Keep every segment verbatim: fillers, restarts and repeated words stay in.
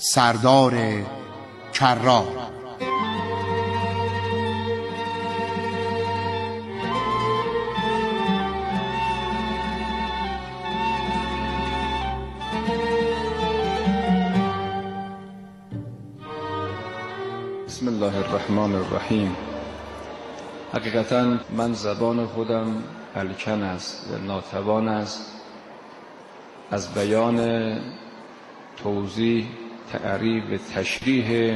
سردار کرار. بسم الله الرحمن الرحیم. حقیقتا من زبان خودم الکن است و ناتوان است از بیان توضیح، تعریف و تشریح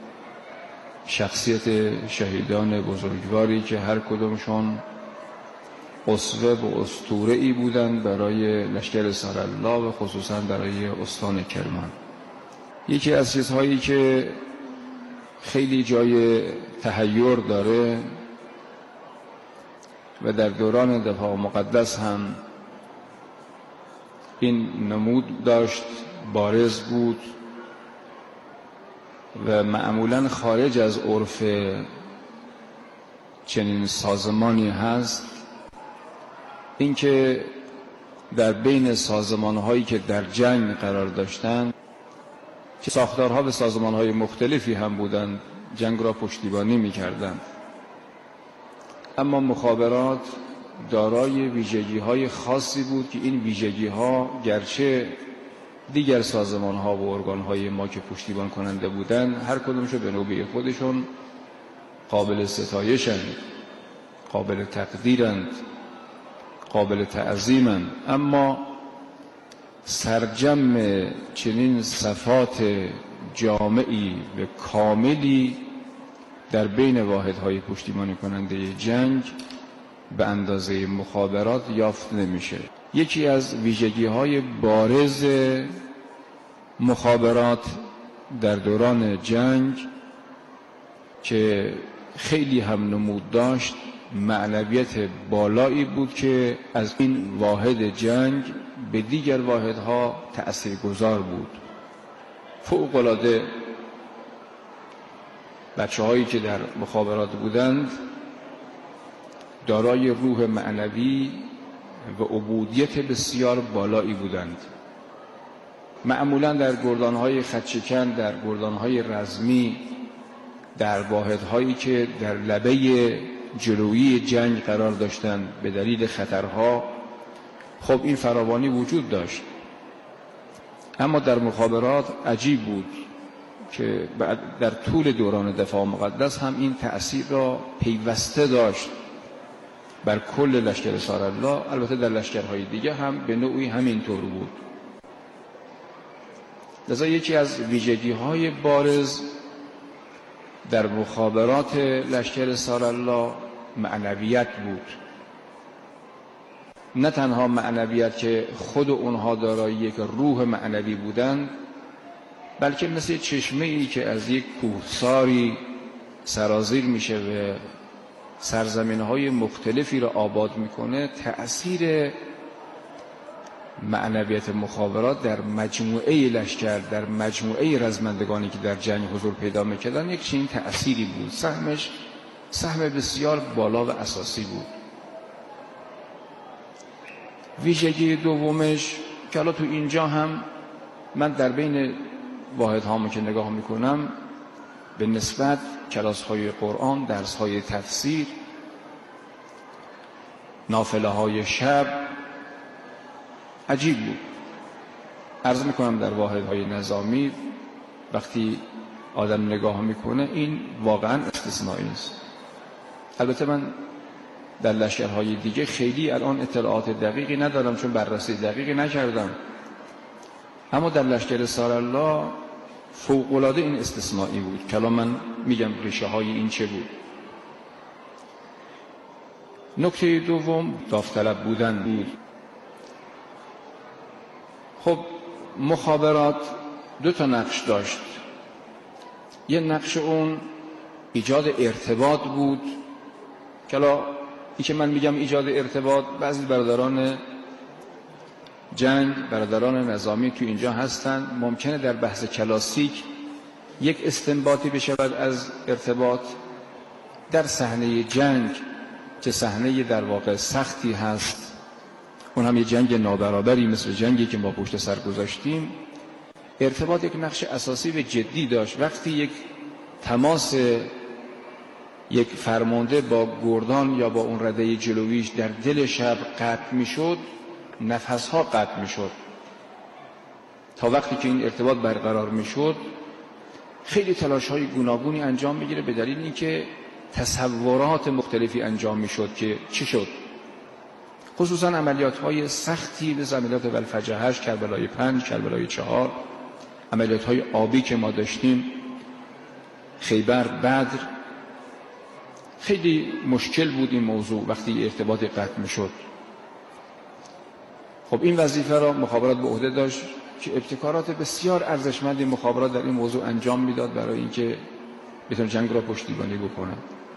شخصیت شهیدان بزرگواری که هر کدومشون اسوه و اسطوره‌ای بودند برای لشکر رسال‌الله و خصوصا برای استان کرمان. یکی از چیزهایی که خیلی جای تحیر داره و در دوران دفاع مقدس هم این نمود داشت، بارز بود و معمولاً خارج از عرف چنین سازمانی هست، اینکه در بین سازمان‌هایی که در جنگ قرار داشتند که ساختارها به سازمان‌های مختلفی هم بودند، جنگ را پشتیبانی می‌کردند، اما مخابرات دارای ویژگی‌های خاصی بود که این ویژگی‌ها گرچه دیگر سازمان‌ها و ارگان‌های ما که پشتیبان کننده بودند، هر کدومشو به نوبه خودشون قابل ستایشند، قابل تقدیرند، قابل تعظیمند، اما سرجم چنین صفات جامعی و کاملی در بین واحدهای پشتیبانی کننده جنگ به اندازه مخابرات یافت نمیشه. یکی از ویژگی‌های بارز مخابرات در دوران جنگ که خیلی هم نمود داشت، معنویت بالایی بود که از این واحد جنگ به دیگر واحدها تأثیرگذار بود. فوق‌العاده بچه‌هایی که در مخابرات بودند دارای روح معنوی و عبودیت بسیار بالایی بودند. معمولاً در گردان‌های خط‌شکن، در گردان‌های رزمی، در واحدهایی که در لبه جلویی جنگ قرار داشتند به دلیل خطرها، خب این فراوانی وجود داشت، اما در مخابرات عجیب بود که در طول دوران دفاع مقدس هم این تأثیر را پیوسته داشت بر کل لشکر رسال‌الله. البته در لشکرهای دیگه هم به نوعی همینطور بود. لذا یکی از ویژگی‌های بارز در مخابرات لشکر رسال‌الله معنویت بود. نه تنها معنویت که خود اونها دارای یک روح معنوی بودند، بلکه مثل چشمه‌ای که از یک کوهساری سرازیر میشه و سرزمین‌های مختلفی را آباد میکنه، تأثیر معنویت مخابرات در مجموعه لشکر، در مجموعه رزمندگانی که در جنگ حضور پیدا میکردن یک چنین تأثیری بود. سهمش سهم بسیار بالا و اساسی بود. ویژگی دومش که حالا تو اینجا هم من در بین واحدهامو که نگاه میکنم به نسبت کلاس‌های قرآن، درس‌های تفسیر، نافله‌های شب عجیب بود. عرض میکنم در واحدهای نظامی وقتی آدم نگاه میکنه این واقعا استثنایی است. البته من در لشکرهای دیگه خیلی الان اطلاعات دقیقی ندارم چون بررسی دقیقی نکردم، اما در لشکر رسال‌الله فوق‌العاده این استثنایی بود. کلام من میگم ریشه های این چه بود. نکته دوم داوطلب بودن بود. خب مخابرات دو تا نقش داشت. یه نقش اون ایجاد ارتباط بود که حالا این که من میگم ایجاد ارتباط، بعضی برادران جنگ، برادران نظامی تو اینجا هستن، ممکنه در بحث کلاسیک یک استنباطی بشود از ارتباط. در صحنه جنگ که صحنه در واقع سختی هست، اون هم یه جنگ نابرابری مثل جنگی که ما پشت سر گذاشتیم، ارتباط یک نقش اساسی و جدی داشت. وقتی یک تماس یک فرمانده با گردان یا با اون رده جلویش در دل شب قطع میشد، نفسها قطع میشد. تا وقتی که این ارتباط برقرار میشد خیلی تلاش‌های گوناگونی انجام میگیره به دلیل اینکه تصورات مختلفی انجام میشد که چی شد. خصوصا عملیات‌های سختی به عملیات ولفجر هشت، کربلای پنج، کربلای چهار، عملیات‌های آبی که ما داشتیم، خیبر، بدر، خیلی مشکل بود این موضوع وقتی ارتباط قطع میشد. خب این وظیفه را مخابرات به عهده داشت که ابتکارات بسیار ارزشمندی مخابرات در این موضوع انجام میداد برای اینکه بتونه جنگ را پشتیبانی بکنه.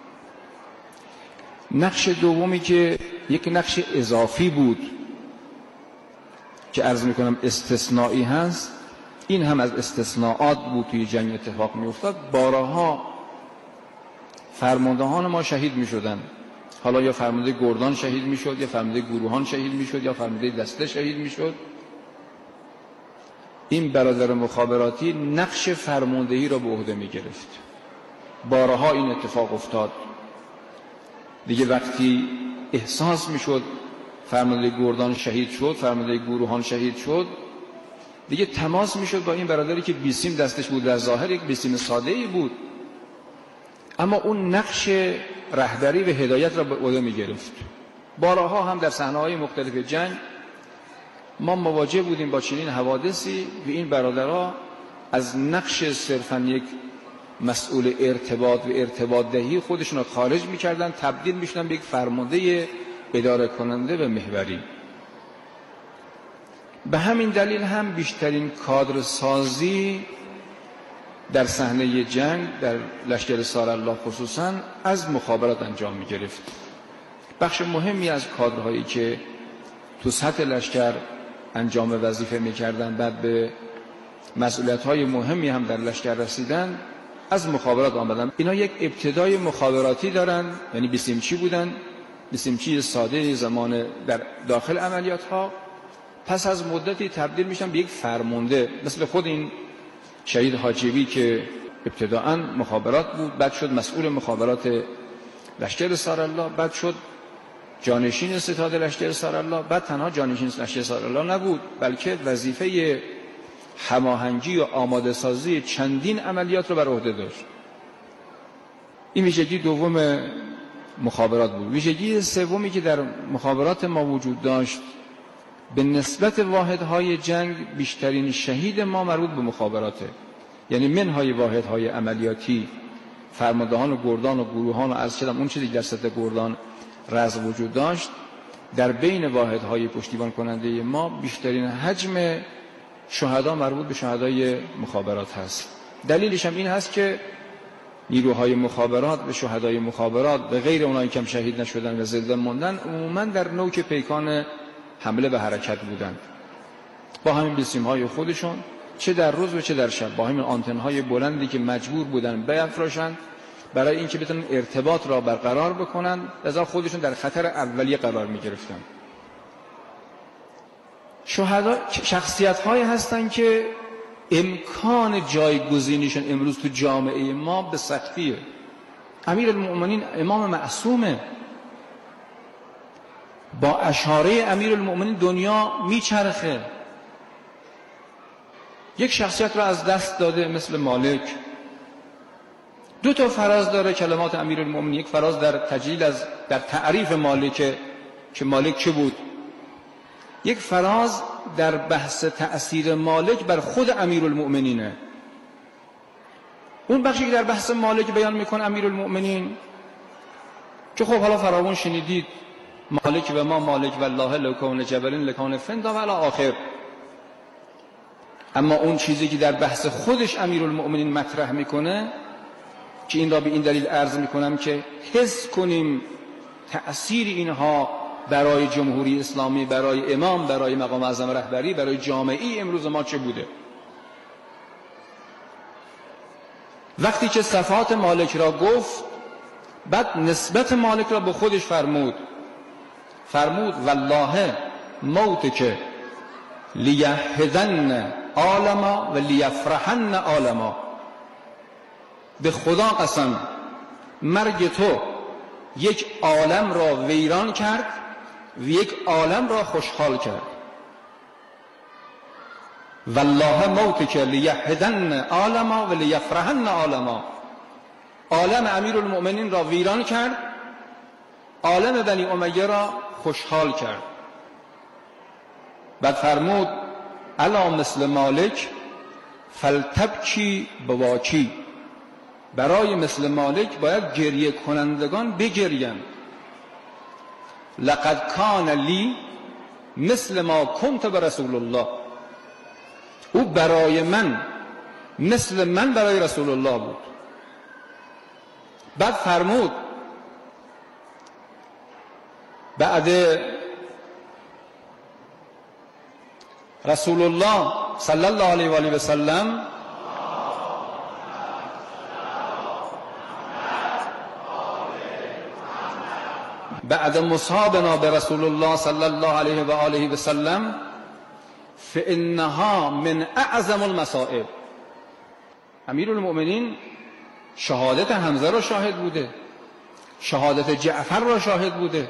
نقش دومی که یک نقش اضافی بود که عرض میکنم استثنایی هست، این هم از استثناءات بود توی جنگ اتفاق میافتاد. بارها فرماندهان ما شهید میشدن، حالا یا فرمانده گردان شهید میشد، یا فرمانده گروهان شهید میشد، یا فرمانده دسته شهید میشد. این برادر مخابراتی نقش فرماندهی را به عهده میگرفت. بارها این اتفاق افتاد. دیگه وقتی احساس میشد فرمانده گردان شهید شد، فرمانده گروهان شهید شد، دیگه تماس میشد با این برادری که بیسیم دستش بود. در ظاهر یک بیسیم ساده ای بود، اما اون نقش رهبری و هدایت را به عهده میگرفت. بارها هم در صحنه‌های مختلف جنگ ما مواجه بودیم با چنین حوادثی و این برادرها از نقش صرفاً یک مسئول ارتباط و ارتباط دهی خودشون را خارج میکردن، تبدیل میشدن به یک فرمانده اداره کننده و محوری. به همین دلیل هم بیشترین کادر سازی در صحنه جنگ در لشکر سارالله خصوصاً از مخابرات انجام می گرفت. بخش مهمی از کادرهایی که تو سطح لشکر انجام وظیفه می کردن، بعد به مسئولیت‌های مهمی هم در لشکر رسیدن، از مخابرات آمدن. اینا یک ابتدای مخابراتی دارن، یعنی بیسیمچی بودن، بیسیمچی ساده زمان در داخل عملیات ها. پس از مدتی تبدیل میشن به یک فرمانده، مثل خود این شهید حاجبی که ابتداءً مخابرات بود، بعد شد مسئول مخابرات لشکر سارالله، بعد شد جانشین ستاد لشکر سارالله. بعد تنها جانشین لشکر سارالله نبود، بلکه وظیفه هماهنگی و آماده سازی چندین عملیات رو بر عهده داشت. این ویژگی دوم مخابرات بود. ویژگی سومی که در مخابرات ما وجود داشت، به نسبت واحدهای جنگ بیشترین شهید ما مربوط به مخابراته. یعنی منهای واحدهای عملیاتی، فرماندهان و گردان و گروهان و عرض کردم اون چیزی در سطح گردان رز وجود داشت، در بین واحدهای پشتیبان کننده ما بیشترین حجم شهدا مربوط به شهدای مخابرات هست. دلیلش هم این هست که نیروهای مخابرات و شهدای مخابرات به غیر اونایی که هم شهید نشدن و زنده موندن، عموماً در نوک پیکان حمله به حرکت بودند، با همین بیسیم‌های خودشون، چه در روز و چه در شب، با همین آنتن‌های بلندی که مجبور بودن بیفراشند برای اینکه بتونن ارتباط را برقرار بکنن، لذا خودشون در خطر اولیه قرار می‌گرفتن. شهدا شخصیت‌هایی هستند که امکان جایگزینیشون امروز تو جامعه ما به سختیه. امیرالمؤمنین امام معصومه، با اشاره امیرالمؤمنین دنیا میچرخه. یک شخصیت را از دست داده مثل مالک. دو تا فراز داره کلمات امیرالمؤمنین، یک فراز در تجلیل از در تعریف مالک که مالک چه بود، یک فراز در بحث تأثیر مالک بر خود امیرالمؤمنینه. اون بخشی که در بحث مالک بیان میکنه امیرالمؤمنین، که خب حالا فراوان شنیدید، مالک و ما مالک والله لو کون جبلین لکان فندا و الی آخر. اما اون چیزی که در بحث خودش امیرالمؤمنین مطرح میکنه، که این را به این دلیل عرض میکنم که حس کنیم تأثیر اینها برای جمهوری اسلامی، برای امام، برای مقام اعظم رهبری، برای جامعه امروز ما چه بوده. وقتی که صفات مالک را گفت، بعد نسبت مالک را به خودش فرمود فرمود والله موتک لیحدن عالما و لیفرحن عالما. به خدا قسم مرگ تو یک عالم را ویران کرد و یک عالم را خوشحال کرد. والله موتک لیحدن عالما و لیفرحن عالما. عالم امیرالمؤمنین را ویران کرد، عالم بنی امیه را خوشحال کرد. بعد فرمود الا مثل مالک فلتبکی بواکی. برای مثل مالک باید گریه کنندگان بگرین. لقد کان لی مثل ما کنت برسول الله. او برای من مثل من برای رسول الله بود. بعد فرمود بعد رسول الله صلی الله علیه و آله و سلم بعد مصابنا برسول الله صلی الله علیه و آله و سلم فانها من اعظم المصائب. امیرالمؤمنین شهادت حمزه را شاهد بوده، شهادت جعفر را شاهد بوده،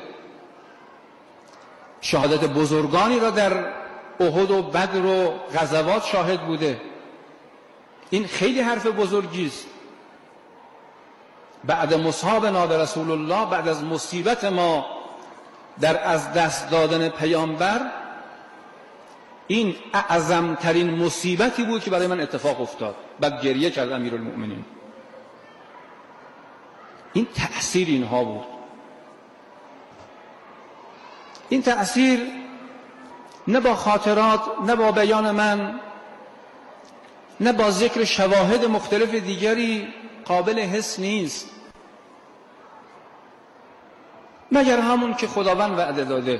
شهادت بزرگانی را در احد و بدر و غزوات شاهد بوده. این خیلی حرف بزرگی است. بعد مصابنا به رسول الله، بعد از مصیبت ما در از دست دادن پیامبر، این اعظم ترین مصیبتی بود که برای من اتفاق افتاد. بعد گریه کرد امیرالمؤمنین. این تأثیر اینها بود. این تأثیر نه با خاطرات، نه با بیان من، نه با ذکر شواهد مختلف دیگری قابل حس نیست، مگر همون که خداوند وعده داده.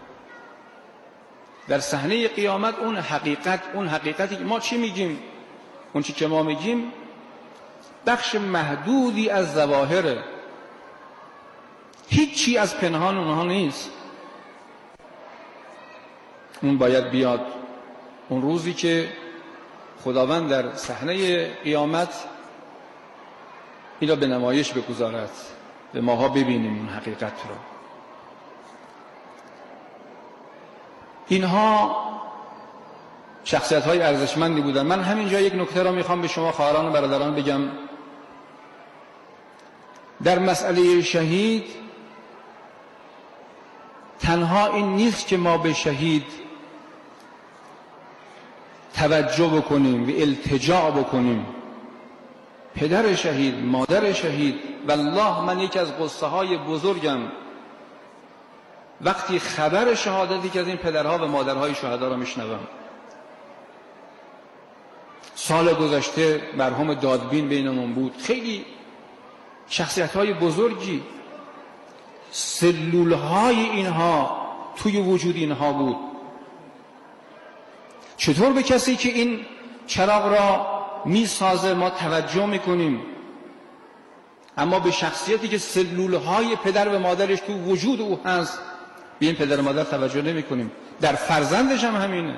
در صحنه قیامت اون حقیقت، اون حقیقتی که ما چی میگیم، اون چی که ما میگیم بخش محدودی از ظواهره، هیچی از پنهان اونها نیست. اون باید بیاد اون روزی که خداوند در صحنه قیامت اینا به نمایش بگذارد، به ماها ببینیم اون حقیقت رو. اینها شخصیت های ارزشمندی بودن. من همینجا یک نکته را میخوام به شما خواهران و برادران بگم. در مسئله شهید تنها این نیست که ما به شهید توجه بکنیم و التجا بکنیم. پدر شهید، مادر شهید، والله من یکی از قصه های بزرگم وقتی خبر شهادتی که از این پدرها و مادرهای شهدا را میشنوم. سال گذشته مرحوم دادبین بینمون بود، خیلی شخصیت های بزرگی، سلول های اینها توی وجود اینها بود. چطور به کسی که این چراغ را میسازه ما توجه میکنیم، اما به شخصیتی که سلول های پدر و مادرش تو وجود او هست به این پدر و مادر توجه نمی کنیم. در فرزندش هم همینه.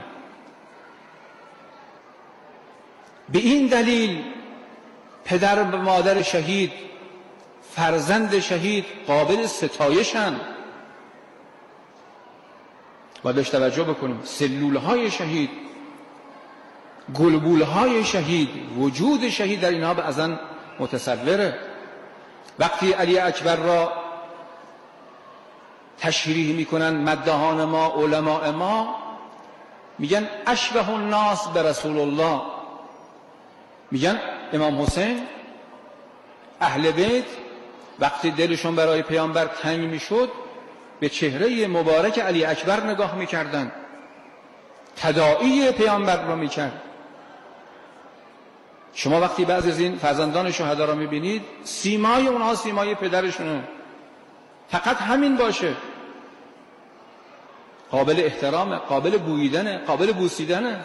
به این دلیل پدر و مادر شهید، فرزند شهید قابل ستایشن و بهش توجه بکنیم. سلول های شهید، گلبول های شهید، وجود شهید در اینها به ازن متصوره. وقتی علی اکبر را تشریح میکنن مدهان ما، علماء ما میگن اشبه الناس به رسول الله، میگن امام حسین، اهل بیت وقتی دلشون برای پیامبر تنگ میشد به چهره مبارک علی اکبر نگاه میکردن، تداعی پیامبر را میکرد. شما وقتی بعضی از این فرزندان شهدا را میبینید سیمای اونها سیمای پدرشونه، فقط همین باشه، قابل احترامه، قابل بویدنه، قابل بوسیدنه.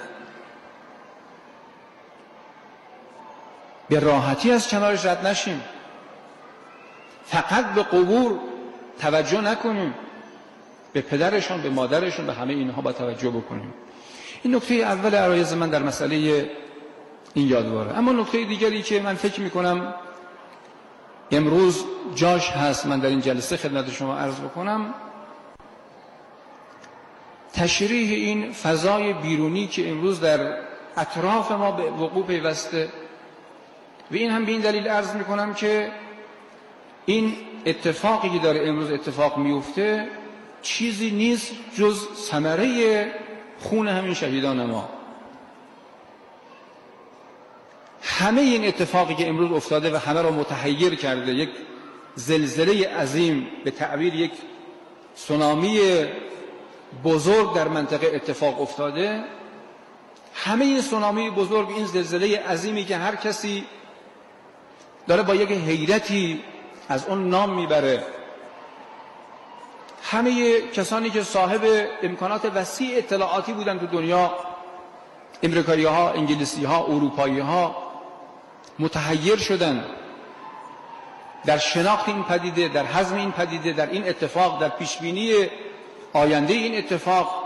به راحتی از کنارش رد نشیم، فقط به قبور توجه نکنیم، به پدرشون، به مادرشون، به همه اینها با توجه بکنیم. این نکته اول عرایض من در مسئله این یادواره. اما نکته دیگری که من فکر میکنم امروز جاش هست من در این جلسه خدمت شما عرض بکنم، تشریح این فضای بیرونی که امروز در اطراف ما به وقوع پیوسته. و این هم به این دلیل عرض میکنم که این اتفاقی که داره امروز اتفاق میفته چیزی نیست جز ثمره خون همین شهیدان ما. همه این اتفاقی که امروز افتاده و همه را متحیر کرده، یک زلزله عظیم، به تعبیر یک سونامی بزرگ در منطقه اتفاق افتاده، همه این سونامی بزرگ، این زلزله عظیمی که هر کسی داره با یک حیرتی از اون نام میبره، همه کسانی که صاحب امکانات وسیع اطلاعاتی بودن تو دنیا، امریکایی ها، انگلیسی ها، اروپایی ها، متحیر شدن در شناخت این پدیده، در هضم این پدیده، در این اتفاق، در پیشبینی آینده این اتفاق.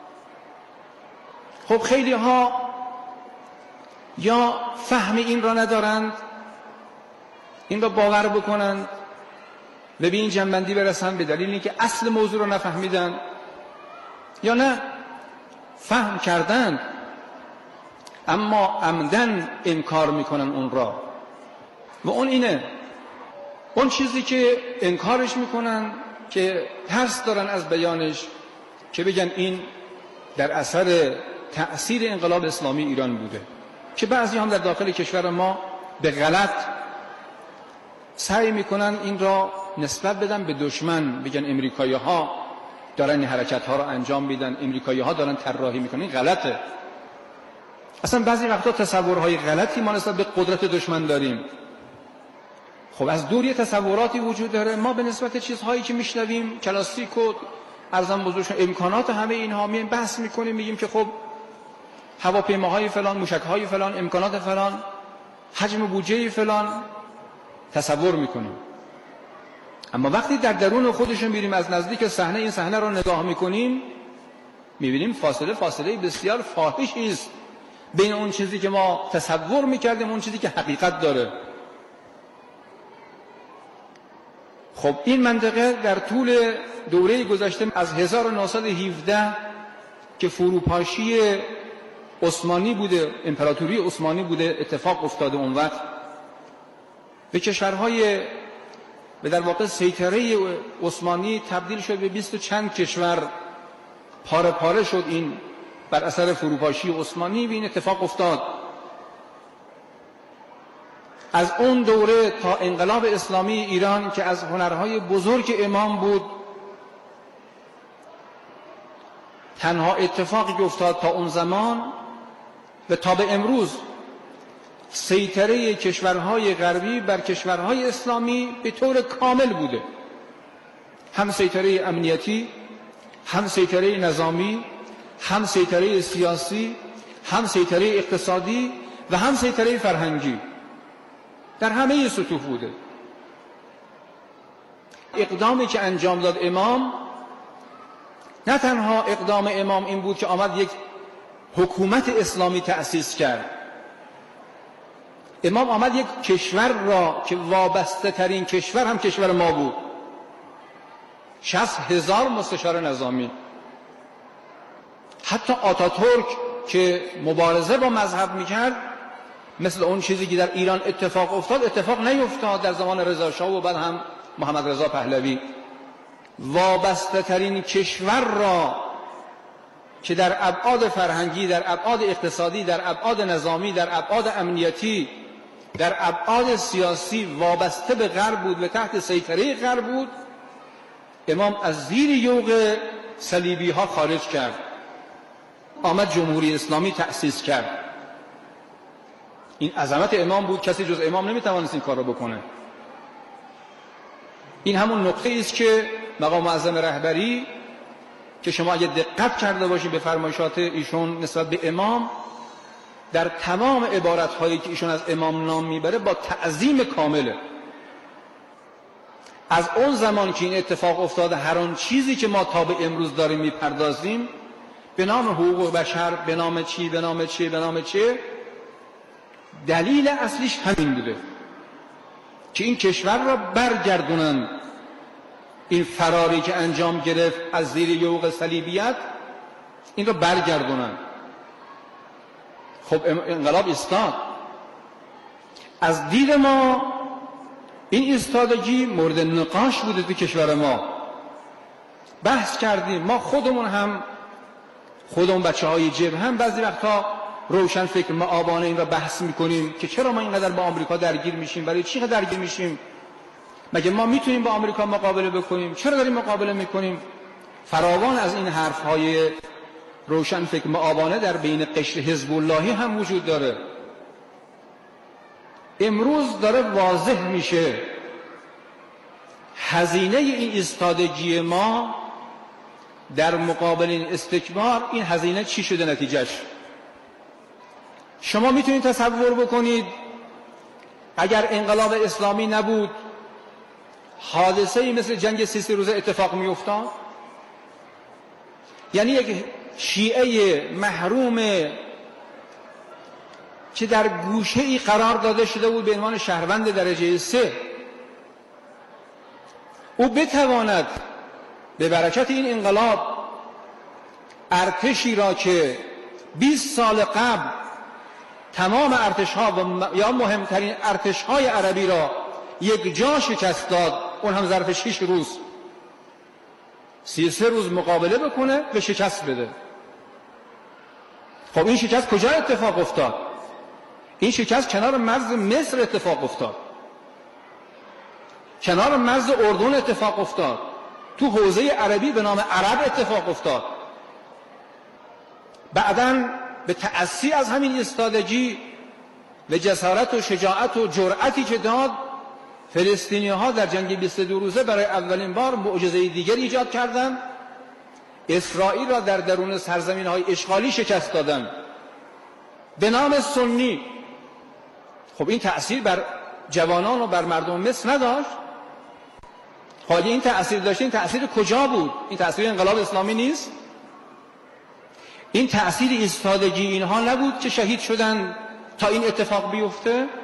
خب خیلی ها یا فهم این را ندارند، این را باور بکنند و به این جنبندی برسند به دلیل اینکه اصل موضوع را نفهمیدن، یا نه فهم کردند اما عمدن انکار میکنن اون را. و اون اینه، اون چیزی که انکارش میکنن که ترس دارن از بیانش، که بگن این در اثر تأثیر انقلاب اسلامی ایران بوده، که بعضی هم در داخل کشور ما به غلط سعی میکنن این را نسبت بدن به دشمن، بگن امریکایی ها دارن این حرکت ها را انجام میدن، امریکایی ها دارن طراحی میکنن. این غلطه. اصلا بعضی وقتا تصورهای غلطی ما نسبت به قدرت دشمن داریم. خب از دور یه تصوراتی وجود داره، ما به نسبت چیزهایی که میشنویم کلاسیک و ارزان بزرگشون امکانات همه اینها میایم بحث میکنیم، میگیم که خب هواپیماهای فلان، موشکهای فلان، امکانات فلان، حجم بودجه فلان تصور میکنیم. اما وقتی در درون خودشون میریم از نزدیک صحنه این صحنه رو نگاه میکنیم، میبینیم فاصله فاصله بسیار فاحشی است بین اون چیزی که ما تصور میکردیم اون چیزی که حقیقت داره. خب این منطقه در طول دوره گذشته از هزار و نهصد و هفده که فروپاشی عثمانی بوده، امپراتوری عثمانی بوده، اتفاق افتاده اون وقت، به کشورهای به در واقع سیطره عثمانی تبدیل شد به بیست و چند کشور، پاره پاره شد این بر اثر فروپاشی عثمانی. به این اتفاق افتاد. از اون دوره تا انقلاب اسلامی ایران که از هنرهای بزرگ امام بود، تنها اتفاقی که افتاد تا اون زمان و تا به امروز سیطره کشورهای غربی بر کشورهای اسلامی به طور کامل بوده، هم سیطره امنیتی، هم سیطره نظامی، هم سیطره سیاسی، هم سیطره اقتصادی و هم سیطره فرهنگی، در همه سطوح بوده. اقدامی که انجام داد امام، نه تنها اقدام امام این بود که آمد یک حکومت اسلامی تأسیس کرد، امام آمد یک کشور را که وابسته ترین کشور هم کشور ما بود، شصت هزار مستشار نظامی. حتی آتاتورک که مبارزه با مذهب میکرد، مثل اون چیزی که در ایران اتفاق افتاد اتفاق نیفتاد در زمان رضا شاه و بعد هم محمد رضا پهلوی. وابسته ترین کشور را که در ابعاد فرهنگی، در ابعاد اقتصادی، در ابعاد نظامی، در ابعاد امنیتی، در ابعاد سیاسی وابسته به غرب بود و تحت سیطره غرب بود، امام از زیر یوغ صلیبی ها خارج کرد، آمد جمهوری اسلامی تأسیس کرد. این عظمت امام بود، کسی جز امام نمیتوانست این کار را بکنه. این همون نقطه است که مقام معظم رهبری که شما اگه دقت کرده باشید به فرمایشات ایشون نسبت به امام، در تمام عبارت‌هایی که ایشون از امام نام میبره با تعظیم کامله. از اون زمان که این اتفاق افتاده هر آن چیزی که ما تا به امروز داریم میپردازیم به نام حقوق بشر، به نام چی، به نام چی، به نام چی. دلیل اصلیش همین بوده که این کشور را برگردونن، این فراری که انجام گرفت از زیر یوغ صلیبیت، این را برگردونن. خب انقلاب ایستاد. از دید ما این ایستادگی مورد نقاش بوده تو کشور ما. بحث کردیم، ما خودمون هم، خودمون بچه های جبهه هم بعضی وقتا روشن فکر معابانه این را بحث میکنیم که چرا ما اینقدر با آمریکا درگیر میشیم، برای چی درگیر میشیم، مگه ما میتونیم با آمریکا مقابله بکنیم، چرا داریم مقابله میکنیم. فراوان از این حرف های روشن فکر معابانه در بین قشر حزب اللهی هم وجود داره. امروز داره واضح میشه هزینه این ایستادگی ما در مقابل این استکبار، این هزینه چی شده نتیجهش. شما میتونید تصور بکنید اگر انقلاب اسلامی نبود حادثه‌ای مثل جنگ سی سی روزه اتفاق میافتاد؟ یعنی یک شیعه محروم که در گوشه‌ای قرار داده شده بود به عنوان شهروند درجه سه، او بتواند به برکت این انقلاب ارتشی را که بیست سال قبل تمام ارتش‌ها و یا مهمترین ارتش‌های عربی را یک جا شکست داد، اون هم ظرف شش روز، سی سه روز مقابله بکنه به شکست بده. خب این شکست کجا اتفاق افتاد؟ این شکست کنار مرز مصر اتفاق افتاد، کنار مرز اردن اتفاق افتاد، تو حوزه عربی به نام عرب اتفاق افتاد. بعداً به تأسی از همین ایستادگی و جسارت و شجاعت و جرأتی که داد، فلسطینی ها در جنگ بیست و دو روزه برای اولین بار معجزه دیگر ایجاد کردند، اسرائیل را در درون سرزمین های اشغالی شکست دادند به نام سنی. خب این تأثیر بر جوانان و بر مردم مصر نداشت؟ خب این تأثیر داشت، این تأثیر کجا بود؟ این تأثیر انقلاب اسلامی نیست؟ این تأثیر ایستادگی اینها نبود که شهید شدن تا این اتفاق بیفته؟